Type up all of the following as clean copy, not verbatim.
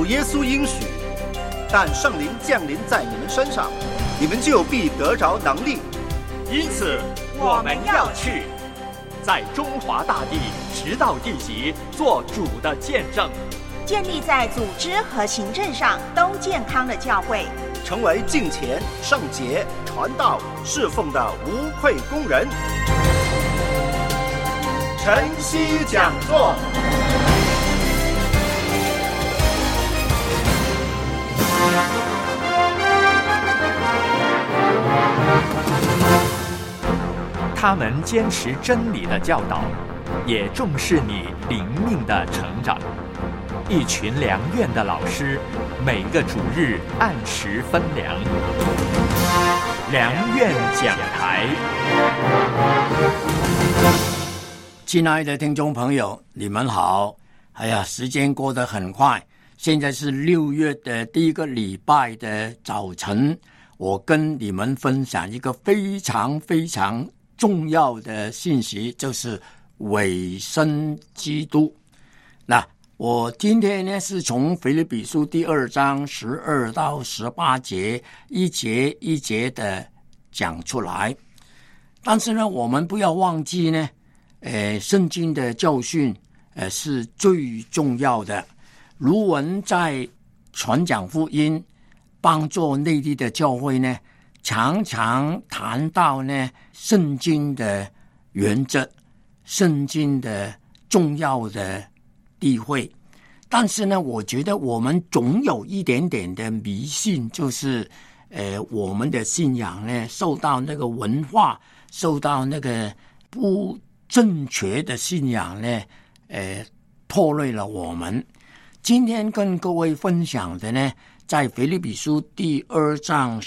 主耶稣应许，但圣灵降临在你们身上，你们就必得着能力。 因此我们要去，在中华大地直到地极做主的见证， 建立在组织和行政上都健康的教会， 成为敬虔、圣洁、传道、侍奉的无愧工人。晨曦讲座。 他们坚持真理的教导，也重视你灵命的成长。一群良院的老师，每个主日按时分粮。良院讲台。 亲爱的听众朋友，你们好。哎呀，时间过得很快，现在是6月的第一个礼拜的早晨，我跟你们分享一个非常非常重要的信息，就是委身基督。那我今天呢是从腓立比书第2章12到18节，一节一节的讲出来。但是呢，我们不要忘记呢，圣经的教训是最重要的。如文在传讲福音，帮助内地的教会呢，常常谈到呢圣经的原则，圣经的重要的地位。但是呢，我觉得我们总有一点点的迷信，就是我们的信仰呢受到那个文化，受到那个不正确的信仰呢拖累了我们。今天跟各位分享的呢，在腓立比书第2章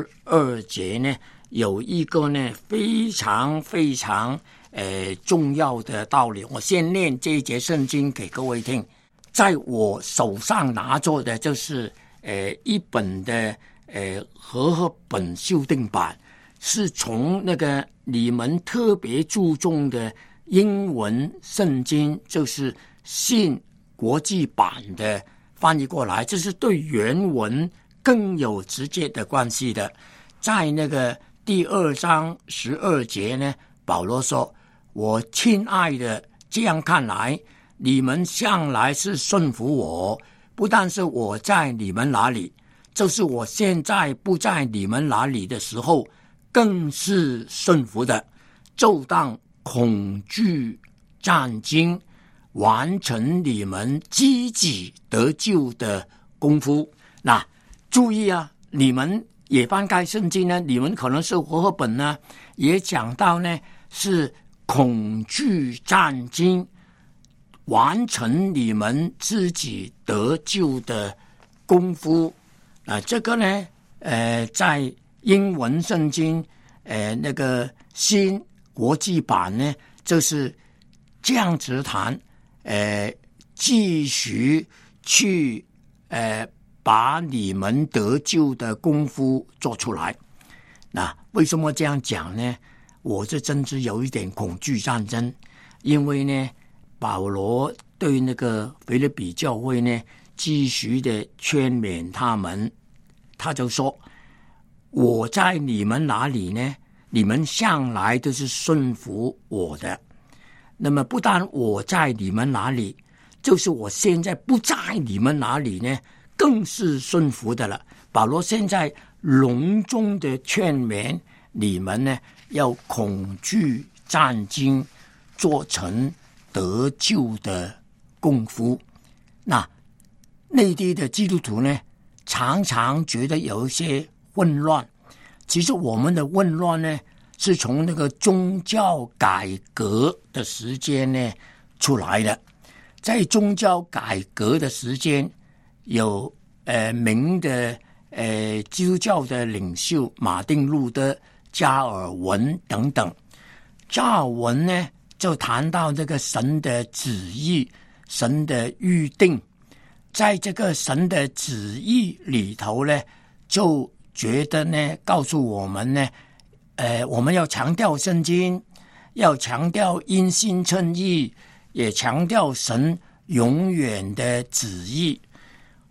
12节呢，有一个呢非常非常重要的道理。我先念这一节圣经给各位听。在我手上拿着的就是一本的和合本修订版，是从那个你们特别注重的英文圣经，就是信国际版的翻译过来，这是对原文更有直接的关系的。在那个第2章12节呢，保罗说：我亲爱的，这样看来你们向来是顺服我，不但是我在你们那里，就是我现在不在你们那里的时候，更是顺服的，就当恐惧战惊，完成你们积极得救的功夫。那注意啊，你们也翻开圣经呢，你们可能是和合本呢，也讲到呢是恐惧战惊，完成你们自己得救的功夫。这个呢在英文圣经那个新国际版呢，就是这样子谈，继续去把你们得救的功夫做出来。那为什么这样讲呢？我这真是有一点恐惧战争，因为呢保罗对那个腓立比教会呢继续的劝勉他们，他就说：我在你们那里呢，你们向来都是顺服我的。那么不但我在你们那里，就是我现在不在你们那里呢，更是顺服的了。保罗现在隆重的劝勉你们呢，要恐惧战惊，做成得救的功夫。那内地的基督徒呢，常常觉得有一些混乱。其实我们的混乱呢，是从那个宗教改革的时间呢出来的。在宗教改革的时间，有名的基督教的领袖马丁路德、加尔文等等。加尔文呢就谈到这个神的旨意，神的预定，在这个神的旨意里头呢，就觉得呢告诉我们呢，我们要强调圣经，要强调因信称义，也强调神永远的旨意。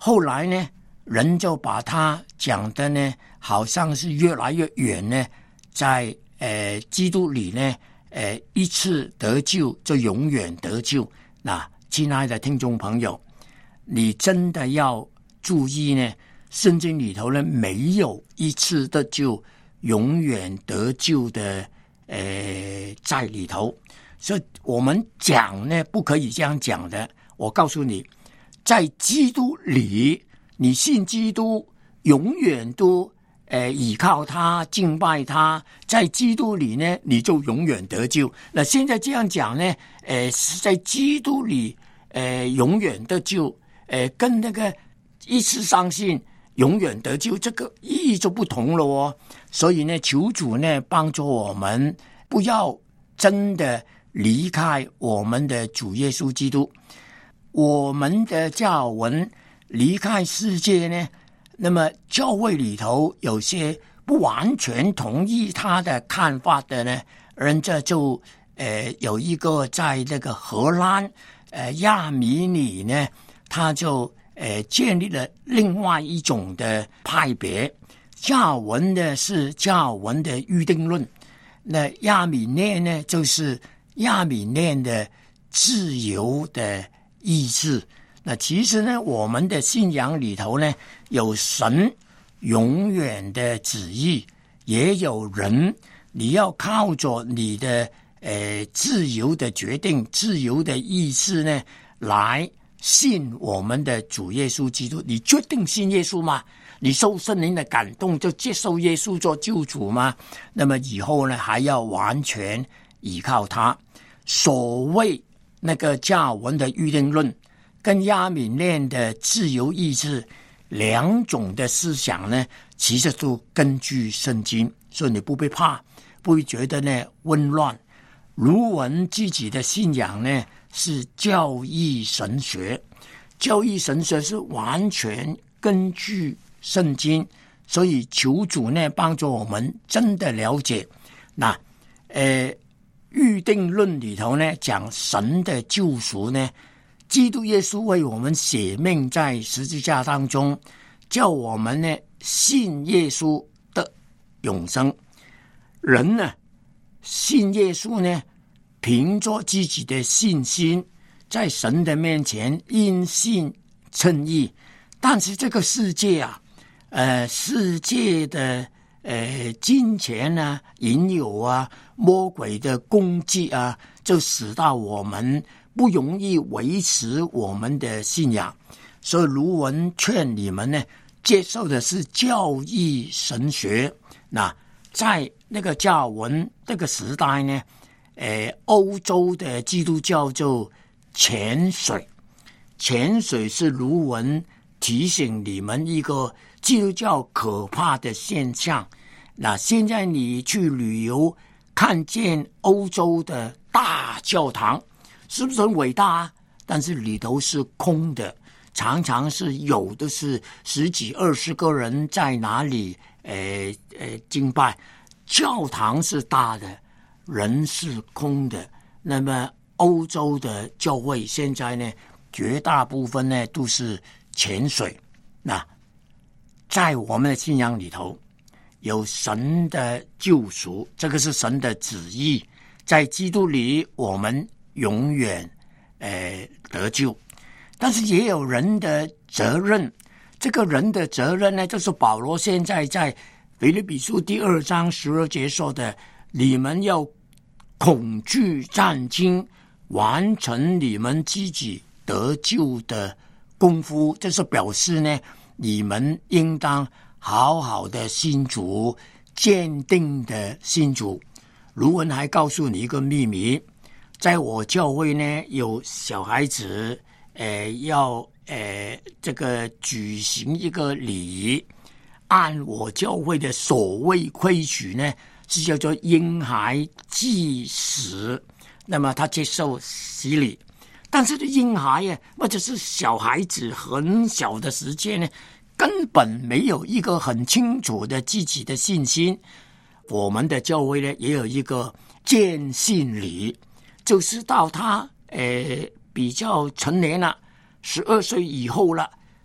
后来呢，人就把它讲的呢，好像是越来越远呢，在基督里呢，一次得救就永远得救。那亲爱的听众朋友，你真的要注意呢，圣经里头呢没有一次的就永远得救的在里头，所以我们讲呢不可以这样讲的。我告诉你，在基督里，你信基督永远都倚靠他，敬拜他，在基督里呢，你就永远得救。那现在这样讲呢，是在基督里，永远得救，跟那个一次相信永远得救，这个意义就不同了哦。所以呢，求主呢帮助我们，不要真的离开我们的主耶稣基督。我们的教文离开世界呢，那么教会里头有些不完全同意他的看法的呢，人家就有一个在那个荷兰亚米尼呢，他就建立了另外一种的派别。教文呢是教文的预定论，那亚米念呢就是亚米念的自由的意志。那其实呢，我们的信仰里头呢，有神永远的旨意，也有人你要靠着你的自由的决定、自由的意志呢，来信我们的主耶稣基督。你决定信耶稣吗？你受圣灵的感动就接受耶稣做救主吗？那么以后呢，还要完全依靠他。所谓那个教文的预定论跟亚米念的自由意志两种的思想呢，其实都根据圣经，所以你不必怕，不会觉得呢混乱。卢文自己的信仰呢是教义神学，教义神学是完全根据圣经，所以求主呢帮助我们真的了解。那预定论里头呢讲神的救赎呢，基督耶稣为我们舍命在十字架当中，叫我们呢信耶稣的永生。人呢信耶稣呢，凭着自己的信心，在神的面前因信称义。但是这个世界啊，世界的金钱啊、引诱啊、魔鬼的攻击啊，就使到我们不容易维持我们的信仰。所以卢文劝你们呢，接受的是教义神学。那在那个教文这个时代呢，欧洲的基督教就潜水。潜水是卢文提醒你们一个基督教可怕的现象。那现在你去旅游，看见欧洲的大教堂，是不是很伟大啊？但是里头是空的，常常是有的是10几20个人在哪里敬拜。教堂是大的，人是空的。那么欧洲的教会现在呢，绝大部分呢都是潜水。那在我们的信仰里头，有神的救赎，这个是神的旨意，在基督里我们永远得救。但是也有人的责任，这个人的责任呢，就是保罗现在在腓立比书第2章12节说的，你们要恐惧战惊，完成你们自己得救的功夫。这是表示呢，你们应当好好的信主，坚定的信主。卢文还告诉你一个秘密，在我教会呢，有小孩子要这个举行一个礼仪，按我教会的所谓规矩呢，是叫做婴孩祭死。那么他接受洗礼，但是婴孩啊，或者是小孩子很小的时间呢，根本没有一个很清楚的自己的信心。我们的教会呢，也有一个见信礼，就是到他比较成年了，12岁以后了，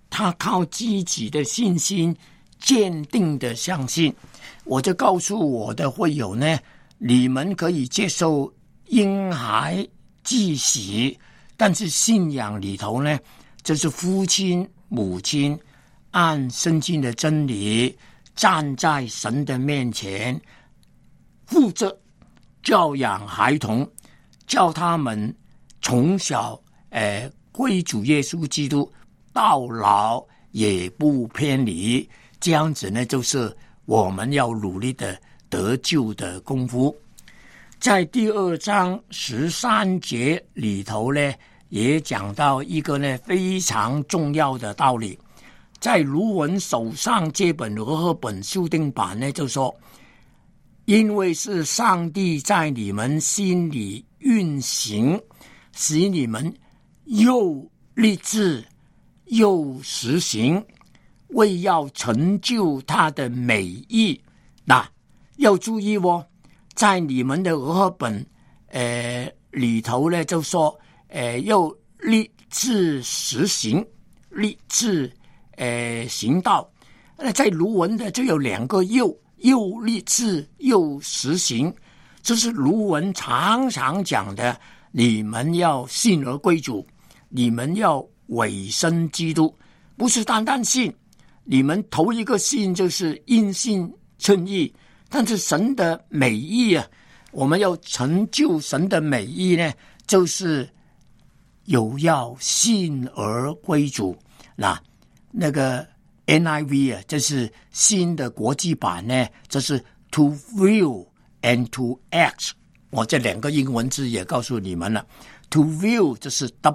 他靠自己的信心坚定的相信。我就告诉我的会友呢，你们可以接受婴孩祭洗，但是信仰里头呢，就是父亲母亲按圣经的真理站在神的面前，负责教养孩童，叫他们从小归主耶稣基督，到老也不偏离。这样子呢，就是我们要努力的得救的功夫。在第2章13节里头呢，也讲到一个呢非常重要的道理。在卢文手上这本和合本修订版呢，就说，因为是上帝在你们心里运行，使你们又立志又实行，为要成就他的美意。要注意哦，在你们的和合本里头呢，就说要立志实行，立志行道。在卢文的就有2个又立志又实行，这是卢文常常讲的，你们要信而归主，你们要委身基督，不是单单信。你们头一个信就是因信称义，但是神的美意啊，我们要成就神的美意呢，就是有要信而归主。那个 NIV 啊，这是新的国际版呢，这是 to will and to act。 我这2个英文字也告诉你们了。 to will 就是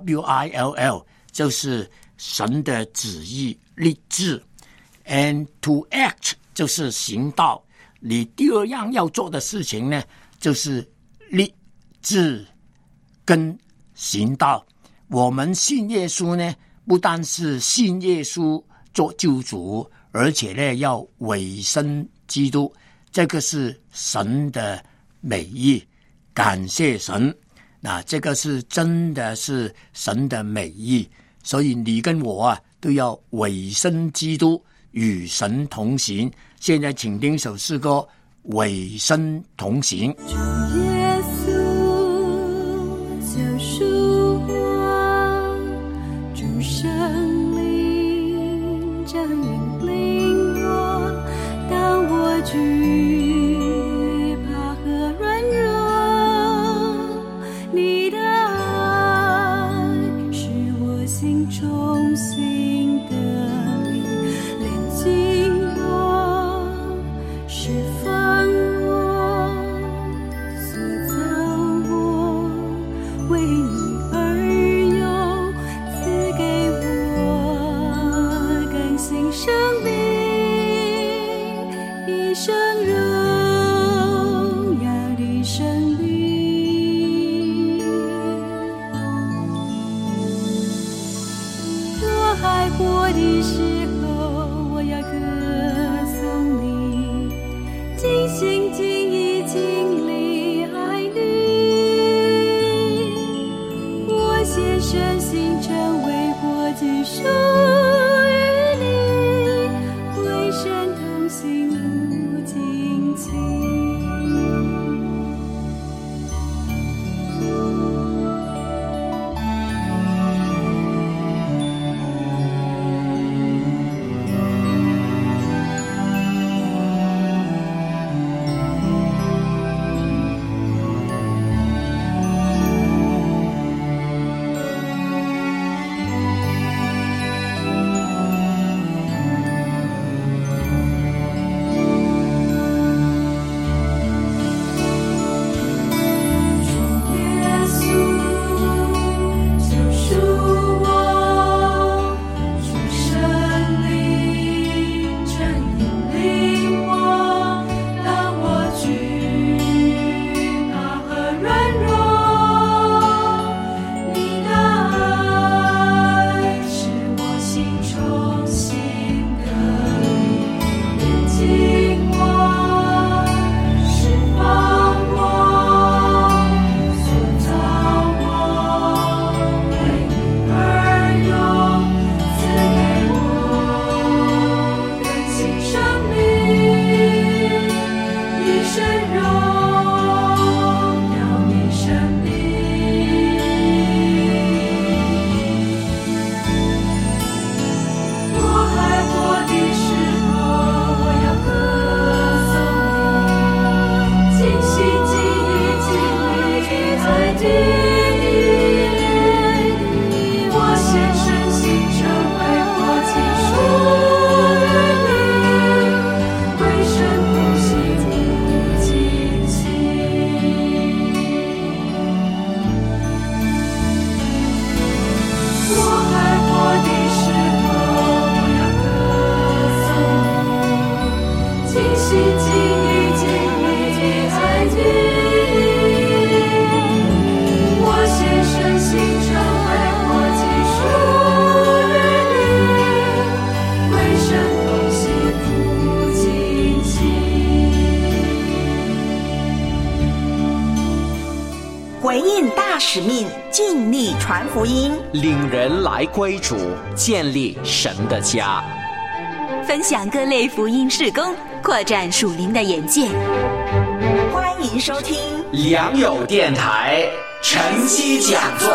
WILL， 就是神的旨意立志， and to act 就是行道。你第2样要做的事情呢，就是立志跟行道。我们信耶稣呢，不但是信耶稣做救主，而且呢要委身基督，这个是神的美意，感谢神。这个是真的是神的美意，所以你跟我啊都要委身基督，与神同行。现在请听首诗歌，委身同行。 主耶稣救赎我，主圣灵正引领我，当我惧怕和软弱，你的爱是我心中心的灵，炼净我，释放我，塑造我，为你而有，赐给我更新生命，一生荣耀的生命。我还活的时候，我要歌颂你，尽心尽意尽力爱你。我献身心成为活祭属于你，为神同行无尽情。 使命，尽力传福音， 领人来归主，建立神的家。 分享各类福音事工，扩展属灵的眼界。 欢迎收听良友电台晨曦讲座。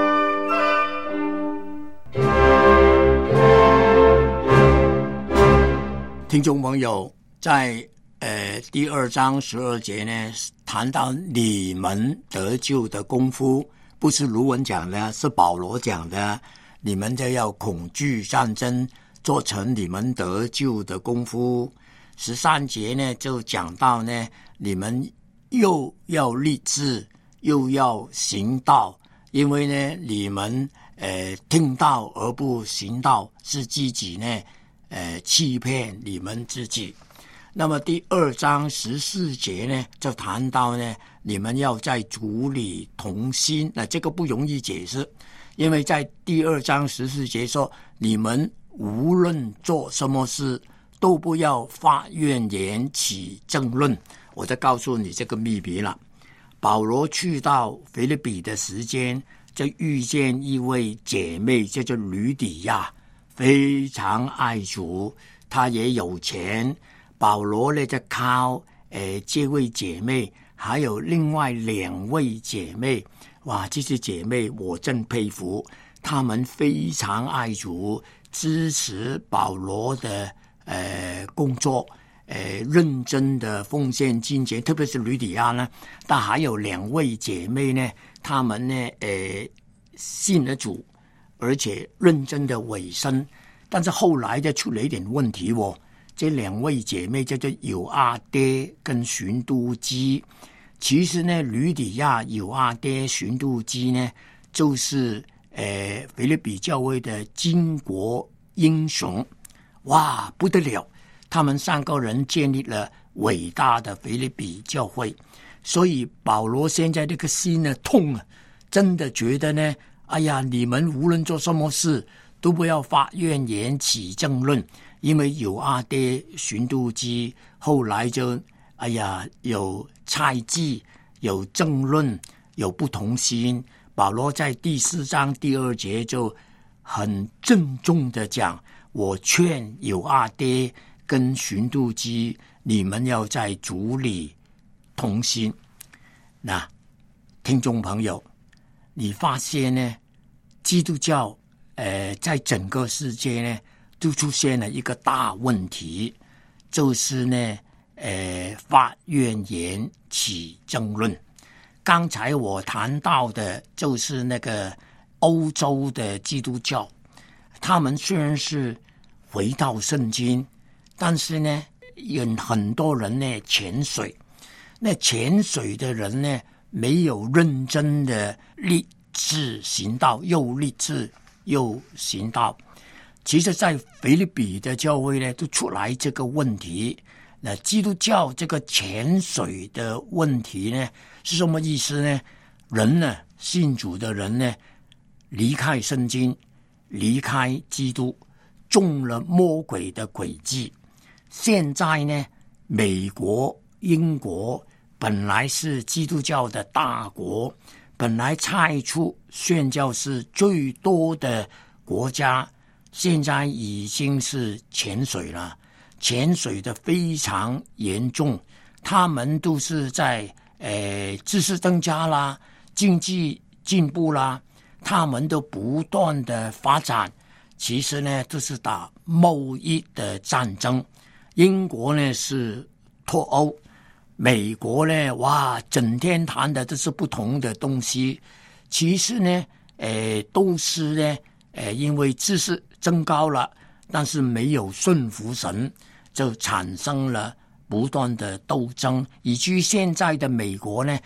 听众朋友，在第2章12节呢，谈到你们得救的功夫，不是卢文讲的，是保罗讲的。你们就要恐惧战争，做成你们得救的功夫。13节呢，就讲到呢，你们又要立志，又要行道，因为呢，你们听道而不行道，是自己呢欺骗你们自己。那么第2章14节呢，就谈到呢，你们要在主里同心。那这个不容易解释，因为在第2章14节说，你们无论做什么事，都不要发怨言起争论。我就告诉你这个秘密了。保罗去到腓立比的时间，就遇见一位姐妹，叫做吕底亚，非常爱主，她也有钱。保罗呢就靠这位姐妹，还有另外2位姐妹，哇，这些姐妹我真佩服，她们非常爱主，支持保罗的工作，认真的奉献金钱，特别是吕底亚呢，但还有2位姐妹呢，她们呢信了主，而且认真的委身，但是后来就出了一点问题哦。这2位姐妹叫做友阿爹跟寻都基。其实呢，吕底亚、友阿爹、寻都基呢，就是腓立比教会的巾帼英雄，哇，不得了！他们3个人建立了伟大的腓立比教会，所以保罗现在这个心呢痛啊，真的觉得呢，哎呀，你们无论做什么事，都不要发怨言起争论。因为有阿爹、寻都基，后来就有猜忌，有争论，有不同心。保罗在第4章第2节就很郑重的讲，我劝有阿爹跟寻都基，你们要在主里同心。那听众朋友，你发现呢，基督教在整个世界呢都出现了一个大问题，就是呢发怨言起争论。刚才我谈到的就是那个欧洲的基督教，他们虽然是回到圣经，但是呢有很多人呢潜水，那潜水的人呢没有认真的立志行道，又立志又行道。其实在腓立比的教会呢都出来这个问题。那基督教这个潜水的问题呢是什么意思呢？人呢，信主的人呢，离开圣经，离开基督，中了魔鬼的诡计。现在呢，美国、英国本来是基督教的大国，本来派出宣教士最多的国家，现在已经是潜水了，潜水的非常严重。他们都是在知识增加啦，经济进步啦，他们都不断的发展。其实呢，这是打贸易的战争。英国呢是脱欧，美国呢，哇，整天谈的都是不同的东西。其实呢，都是呢，因为知识增高了，但是没有顺服神，就产生了不断的斗争，以至于现在的美国呢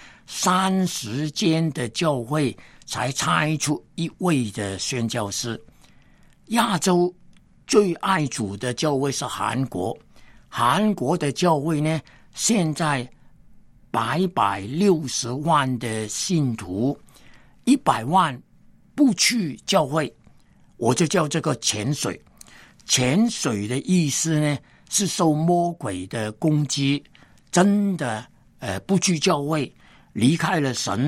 ，30间的教会才差出一位的宣教师。亚洲最爱主的教会是韩国，韩国的教会呢，现在160万的信徒，100万不去教会，我就叫这个潜水。潜水的意思呢，是受魔鬼的攻击，真的不去教会，离开了神，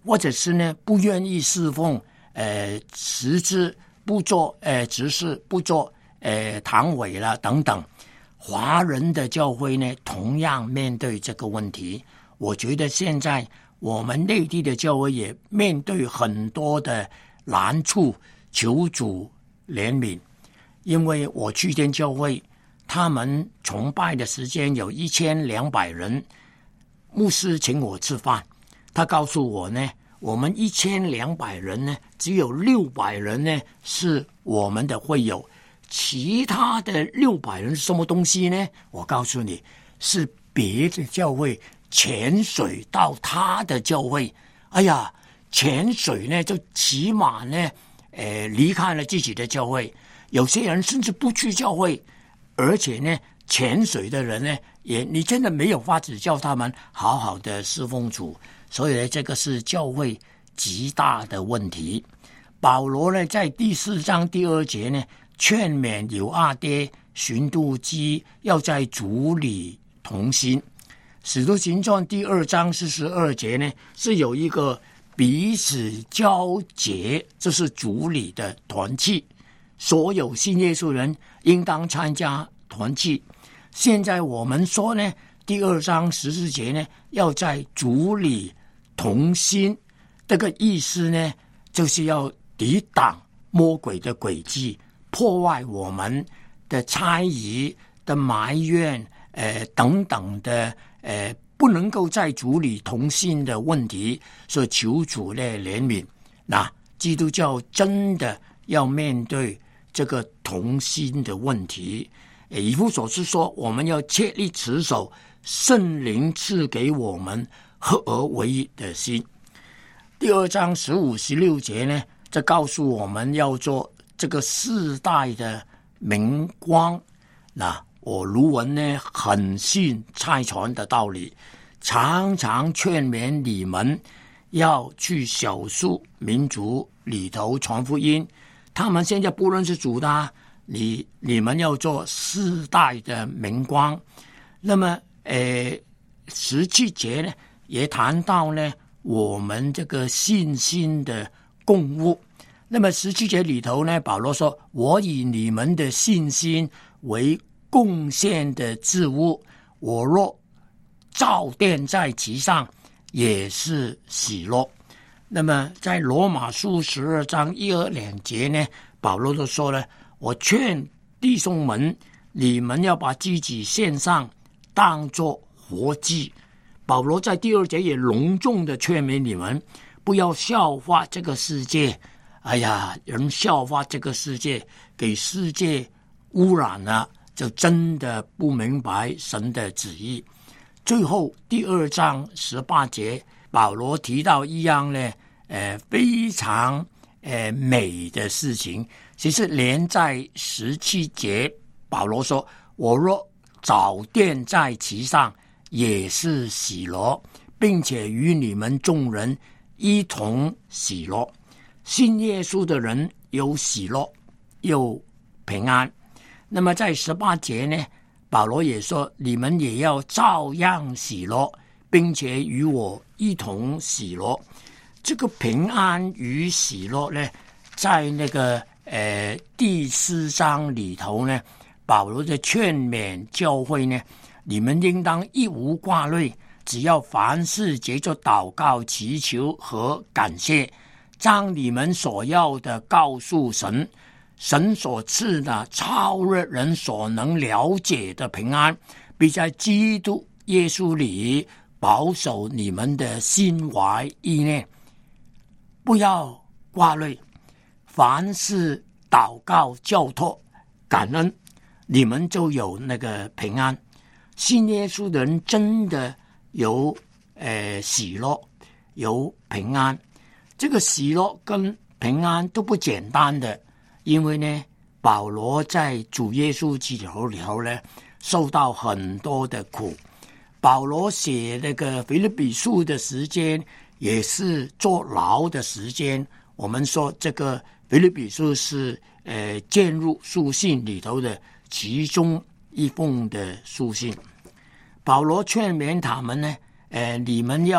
或者是呢不愿意侍奉实质不做执事不做堂委了等等。华人的教会呢同样面对这个问题。我觉得现在我们内地的教会也面对很多的难处，求主怜悯。因为我去见教会，他们崇拜的时间有1200人，牧师请我吃饭，他告诉我呢，我们1200人呢，只有600人呢是我们的会友，其他的600人是什么东西呢？我告诉你，是别的教会潜水到他的教会。哎呀，潜水呢就起码呢离开了自己的教会，有些人甚至不去教会，而且呢潜水的人呢你真的没有法子叫他们好好的侍奉主。所以呢这个是教会极大的问题。保罗呢在第4章第2节呢劝勉犹阿爹、寻妒基要在主里同心。使徒行传第2章42节呢是有一个彼此交结，这是主里的团契，所有信耶稣人应当参加团契。现在我们说呢第2章14节呢要在主里同心，这个意思呢就是要抵挡魔鬼的诡计，破坏我们的猜疑的埋怨等等的不能够在主里同心的问题，所以求主的怜悯。那基督教真的要面对这个同心的问题。以弗所书说，我们要切力持守圣灵赐给我们合而为一的心。第2章15、16节呢，这告诉我们要做这个世代的明光。那我卢文呢很信差传的道理，常常劝勉你们要去少数民族里头传福音。他们现在不认识主的，你们要做世代的明光。那么17节呢也谈到呢我们这个信心的供物。那么17节里头呢，保罗说，我以你们的信心为贡献的祭物，我若照奠在其上，也是喜乐。那么在罗马书12章1、2节呢，保罗就说了，我劝弟兄们，你们要把自己献上，当作活祭。保罗在第2节也隆重的劝勉你们，不要效法这个世界。哎呀，人效法这个世界，给世界污染了，就真的不明白神的旨意。最后第2章18节，保罗提到一样呢非常美的事情。其实连在17节，保罗说，我若早奠在其上，也是喜乐，并且与你们众人一同喜乐。信耶稣的人有喜乐，有平安。那么在18节呢，保罗也说，你们也要照样喜乐，并且与我一同喜乐。这个平安与喜乐呢，在那个第4章里头呢，保罗的劝勉教会呢，你们应当一无挂虑，只要凡事藉着祷告、祈求和感谢，将你们所要的告诉神，神所赐的超越人所能了解的平安，必在基督耶稣里保守你们的心怀意念。不要挂虑，凡事祷告、交托、感恩，你们就有那个平安。信耶稣的人真的有喜乐，有平安。这个喜乐跟平安都不简单的，因为呢，保罗在主耶稣基督里头呢，受到很多的苦。保罗写那个腓立比书的时间，也是坐牢的时间。我们说这个腓立比书是荐入书信里头的其中一封的书信。保罗劝勉他们呢，你们要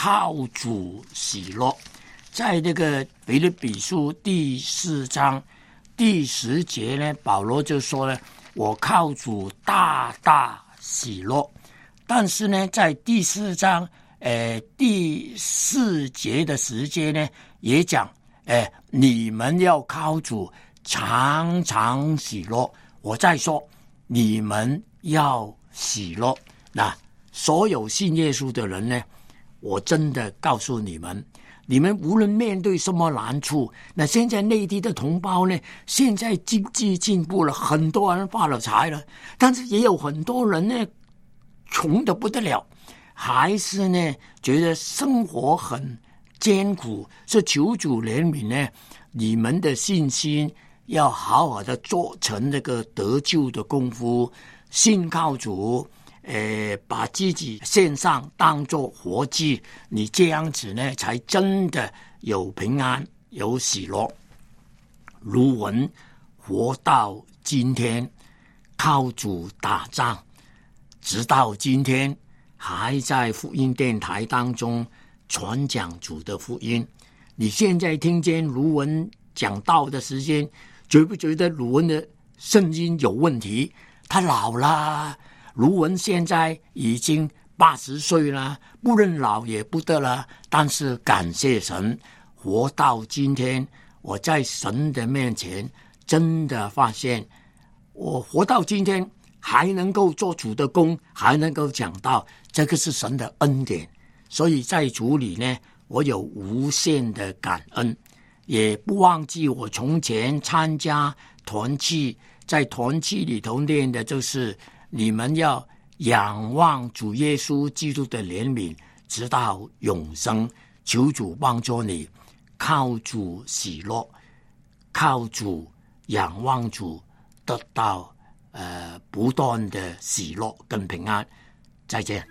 靠主喜乐。在这个腓立比书第4章第10节呢，保罗就说呢，我靠主大大喜乐。但是呢，在第4章第4节的时间呢，也讲你们要靠主常常喜乐。我再说，你们要喜乐。那所有信耶稣的人呢，我真的告诉你们，你们无论面对什么难处，那现在内地的同胞呢，现在经济进步了，很多人发了财了，但是也有很多人呢，穷得不得了，还是呢觉得生活很艰苦，是求主怜悯呢，你们的信心要好好的做成这个得救的功夫，信靠主，把自己献上当作活祭，你这样子呢，才真的有平安有喜乐。卢文活到今天，靠主打仗，直到今天还在福音电台当中传讲主的福音。你现在听见卢文讲道的时间，觉不觉得卢文的声音有问题？他老了，卢文现在已经80岁了，不认老也不得了。但是感谢神，活到今天，我在神的面前真的发现，我活到今天还能够做主的工，还能够讲道，这个是神的恩典。所以在主里呢，我有无限的感恩，也不忘记我从前参加团契，在团契里头念的就是你们要仰望主耶稣基督的怜悯，直到永生。求主帮助你，靠主喜乐，靠主仰望主，得到不断的喜乐跟平安。再见。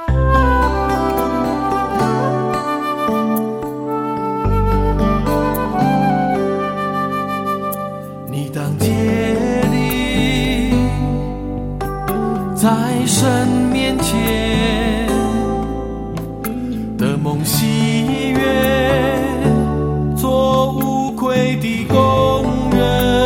你当竭力在神面前的梦喜悦，做无愧的工人，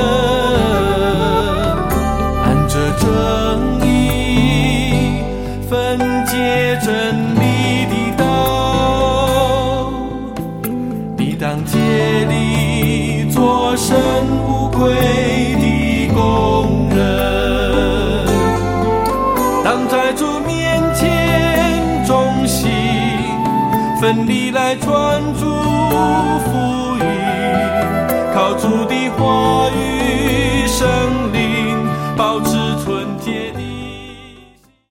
按着正义分解真理的道。你当竭力做神无愧的工人，当在主面前忠心奋力来传主福音，靠主的话